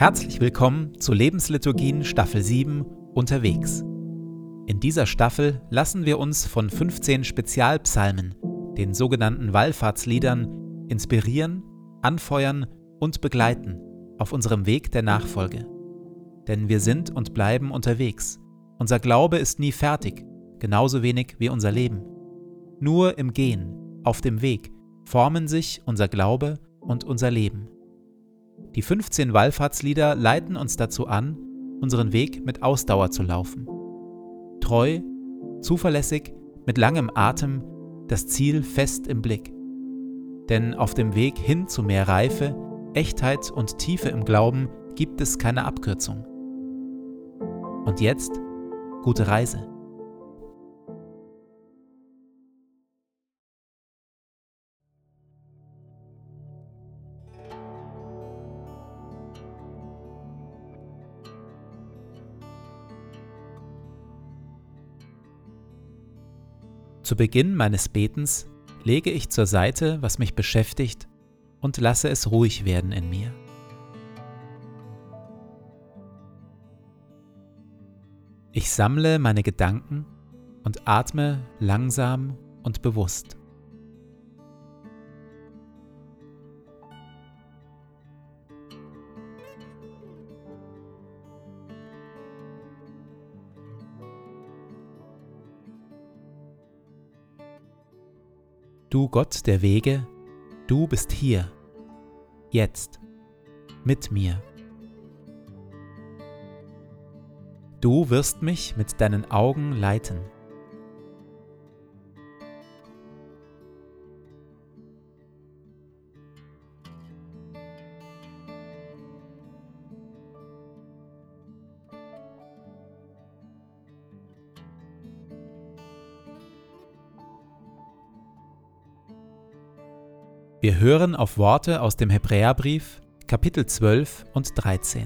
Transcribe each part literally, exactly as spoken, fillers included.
Herzlich willkommen zu Lebensliturgien Staffel sieben Unterwegs. In dieser Staffel lassen wir uns von fünfzehn Spezialpsalmen, den sogenannten Wallfahrtsliedern, inspirieren, anfeuern und begleiten auf unserem Weg der Nachfolge. Denn wir sind und bleiben unterwegs. Unser Glaube ist nie fertig, genauso wenig wie unser Leben. Nur im Gehen, auf dem Weg, formen sich unser Glaube und unser Leben. Die fünfzehn Wallfahrtslieder leiten uns dazu an, unseren Weg mit Ausdauer zu laufen. Treu, zuverlässig, mit langem Atem, das Ziel fest im Blick. Denn auf dem Weg hin zu mehr Reife, Echtheit und Tiefe im Glauben gibt es keine Abkürzung. Und jetzt, gute Reise. Zu Beginn meines Betens lege ich zur Seite, was mich beschäftigt, und lasse es ruhig werden in mir. Ich sammle meine Gedanken und atme langsam und bewusst. Du Gott der Wege, du bist hier, jetzt, mit mir. Du wirst mich mit deinen Augen leiten. Wir hören auf Worte aus dem Hebräerbrief, Kapitel zwölf und dreizehn.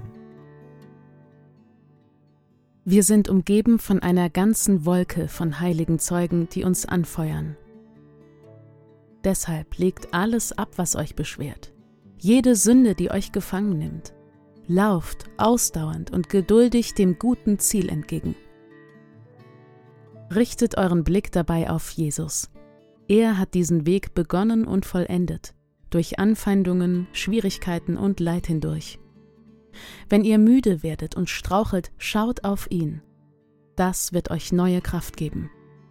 Wir sind umgeben von einer ganzen Wolke von heiligen Zeugen, die uns anfeuern. Deshalb legt alles ab, was euch beschwert, jede Sünde, die euch gefangen nimmt. Lauft ausdauernd und geduldig dem guten Ziel entgegen. Richtet euren Blick dabei auf Jesus. Er hat diesen Weg begonnen und vollendet, durch Anfeindungen, Schwierigkeiten und Leid hindurch. Wenn ihr müde werdet und strauchelt, schaut auf ihn. Das wird euch neue Kraft geben.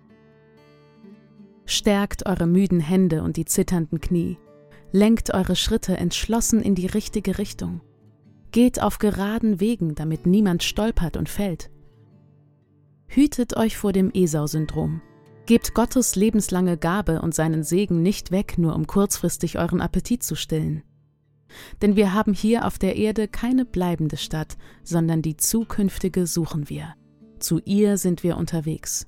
Stärkt eure müden Hände und die zitternden Knie. Lenkt eure Schritte entschlossen in die richtige Richtung. Geht auf geraden Wegen, damit niemand stolpert und fällt. Hütet euch vor dem Esau-Syndrom. Gebt Gottes lebenslange Gabe und seinen Segen nicht weg, nur um kurzfristig euren Appetit zu stillen. Denn wir haben hier auf der Erde keine bleibende Stadt, sondern die zukünftige suchen wir. Zu ihr sind wir unterwegs.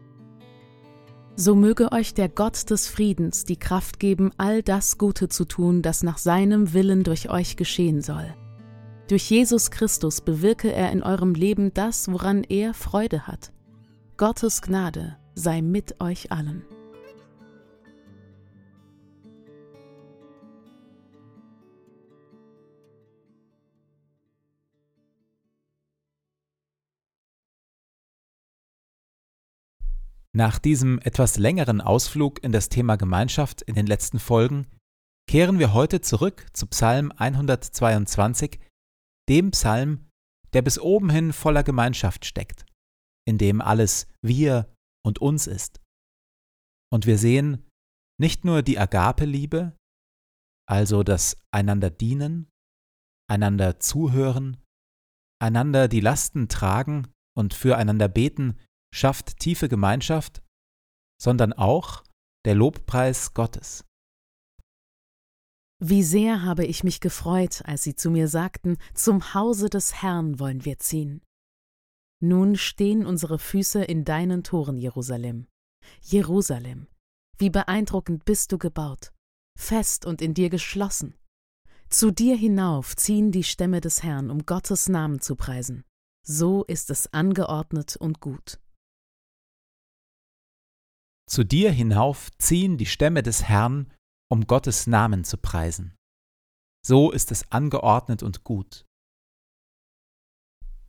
So möge euch der Gott des Friedens die Kraft geben, all das Gute zu tun, das nach seinem Willen durch euch geschehen soll. Durch Jesus Christus bewirke er in eurem Leben das, woran er Freude hat. Gottes Gnade sei mit euch allen. Nach diesem etwas längeren Ausflug in das Thema Gemeinschaft in den letzten Folgen kehren wir heute zurück zu Psalm hundertzweiundzwanzig, dem Psalm, der bis oben hin voller Gemeinschaft steckt, in dem alles wir und uns ist. Und wir sehen nicht nur die Agape-Liebe, also das einander dienen, einander zuhören, einander die Lasten tragen und füreinander beten, schafft tiefe Gemeinschaft, sondern auch der Lobpreis Gottes. Wie sehr habe ich mich gefreut, als sie zu mir sagten, zum Hause des Herrn wollen wir ziehen. Nun stehen unsere Füße in deinen Toren, Jerusalem. Jerusalem, wie beeindruckend bist du gebaut, fest und in dir geschlossen. Zu dir hinauf ziehen die Stämme des Herrn, um Gottes Namen zu preisen. So ist es angeordnet und gut. Zu dir hinauf ziehen die Stämme des Herrn, um Gottes Namen zu preisen. So ist es angeordnet und gut.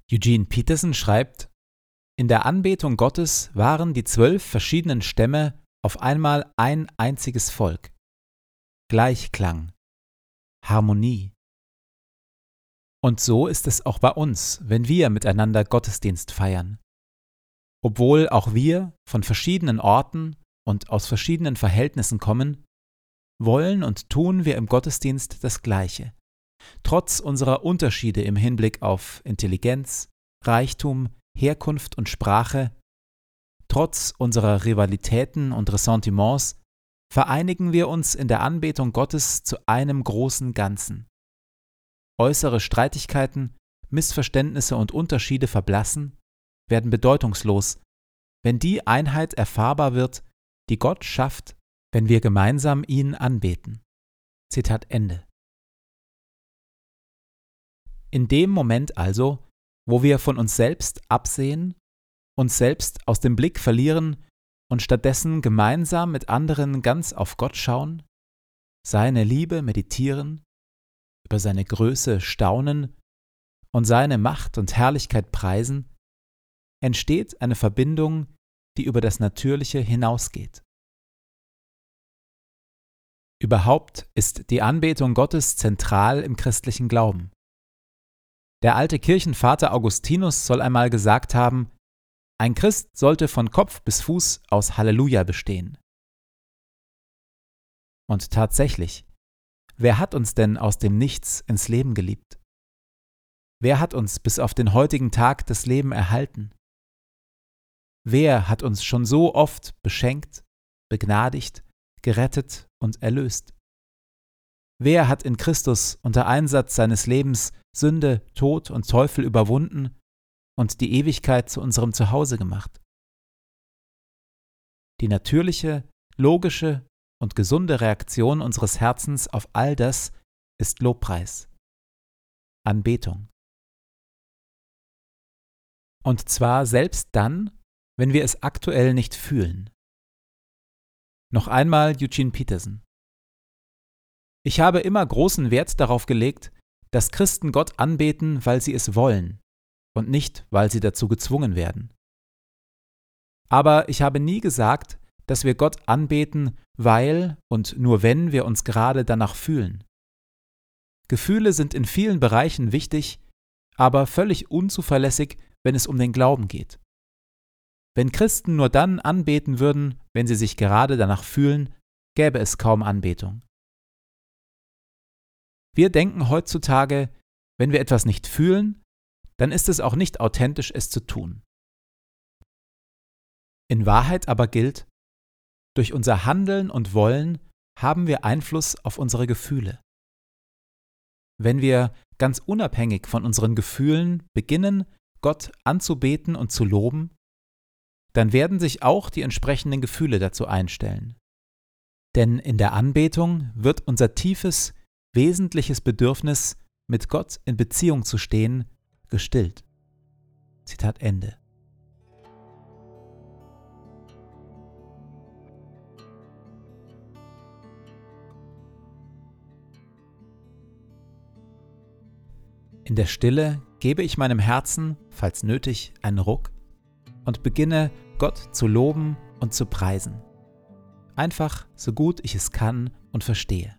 Eugene Peterson schreibt: In der Anbetung Gottes waren die zwölf verschiedenen Stämme auf einmal ein einziges Volk. Gleichklang, Harmonie. Und so ist es auch bei uns, wenn wir miteinander Gottesdienst feiern. Obwohl auch wir von verschiedenen Orten und aus verschiedenen Verhältnissen kommen, wollen und tun wir im Gottesdienst das Gleiche. Trotz unserer Unterschiede im Hinblick auf Intelligenz, Reichtum, Herkunft und Sprache, trotz unserer Rivalitäten und Ressentiments, vereinigen wir uns in der Anbetung Gottes zu einem großen Ganzen. Äußere Streitigkeiten, Missverständnisse und Unterschiede verblassen, werden bedeutungslos, wenn die Einheit erfahrbar wird, die Gott schafft, wenn wir gemeinsam ihn anbeten. Zitat Ende. In dem Moment also, wo wir von uns selbst absehen, uns selbst aus dem Blick verlieren und stattdessen gemeinsam mit anderen ganz auf Gott schauen, seine Liebe meditieren, über seine Größe staunen und seine Macht und Herrlichkeit preisen, entsteht eine Verbindung, die über das Natürliche hinausgeht. Überhaupt ist die Anbetung Gottes zentral im christlichen Glauben. Der alte Kirchenvater Augustinus soll einmal gesagt haben: Ein Christ sollte von Kopf bis Fuß aus Halleluja bestehen. Und tatsächlich, wer hat uns denn aus dem Nichts ins Leben geliebt? Wer hat uns bis auf den heutigen Tag das Leben erhalten? Wer hat uns schon so oft beschenkt, begnadigt, gerettet und erlöst? Wer hat in Christus unter Einsatz seines Lebens Sünde, Tod und Teufel überwunden und die Ewigkeit zu unserem Zuhause gemacht? Die natürliche, logische und gesunde Reaktion unseres Herzens auf all das ist Lobpreis, Anbetung. Und zwar selbst dann, wenn wir es aktuell nicht fühlen. Noch einmal Eugene Peterson. Ich habe immer großen Wert darauf gelegt, dass Christen Gott anbeten, weil sie es wollen und nicht, weil sie dazu gezwungen werden. Aber ich habe nie gesagt, dass wir Gott anbeten, weil und nur wenn wir uns gerade danach fühlen. Gefühle sind in vielen Bereichen wichtig, aber völlig unzuverlässig, wenn es um den Glauben geht. Wenn Christen nur dann anbeten würden, wenn sie sich gerade danach fühlen, gäbe es kaum Anbetung. Wir denken heutzutage, wenn wir etwas nicht fühlen, dann ist es auch nicht authentisch, es zu tun. In Wahrheit aber gilt, durch unser Handeln und Wollen haben wir Einfluss auf unsere Gefühle. Wenn wir ganz unabhängig von unseren Gefühlen beginnen, Gott anzubeten und zu loben, dann werden sich auch die entsprechenden Gefühle dazu einstellen. Denn in der Anbetung wird unser tiefes, wesentliches Bedürfnis, mit Gott in Beziehung zu stehen, gestillt. Zitat Ende. In der Stille gebe ich meinem Herzen, falls nötig, einen Ruck und beginne, Gott zu loben und zu preisen. Einfach so gut ich es kann und verstehe.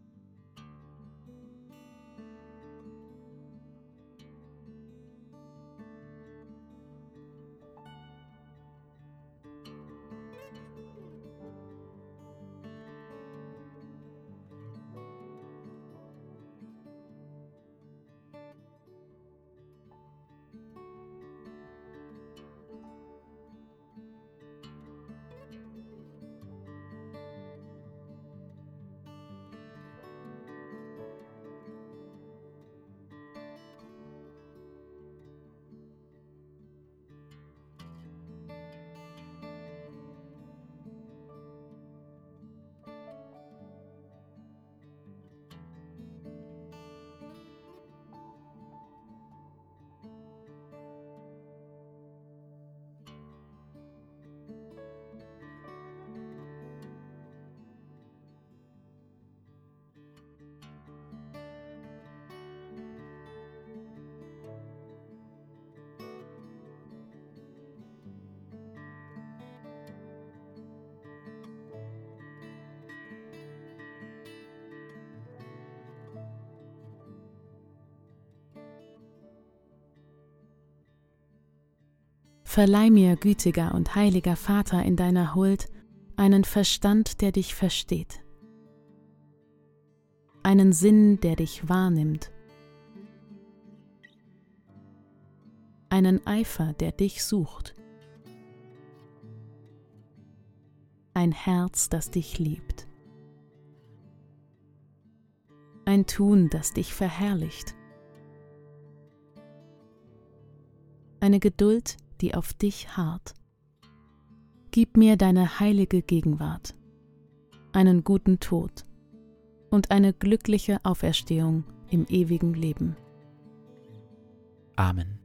Verleih mir, gütiger und heiliger Vater, in deiner Huld einen Verstand, der dich versteht, einen Sinn, der dich wahrnimmt, einen Eifer, der dich sucht, ein Herz, das dich liebt, ein Tun, das dich verherrlicht, eine Geduld, die auf dich harrt. Gib mir deine heilige Gegenwart, einen guten Tod und eine glückliche Auferstehung im ewigen Leben. Amen.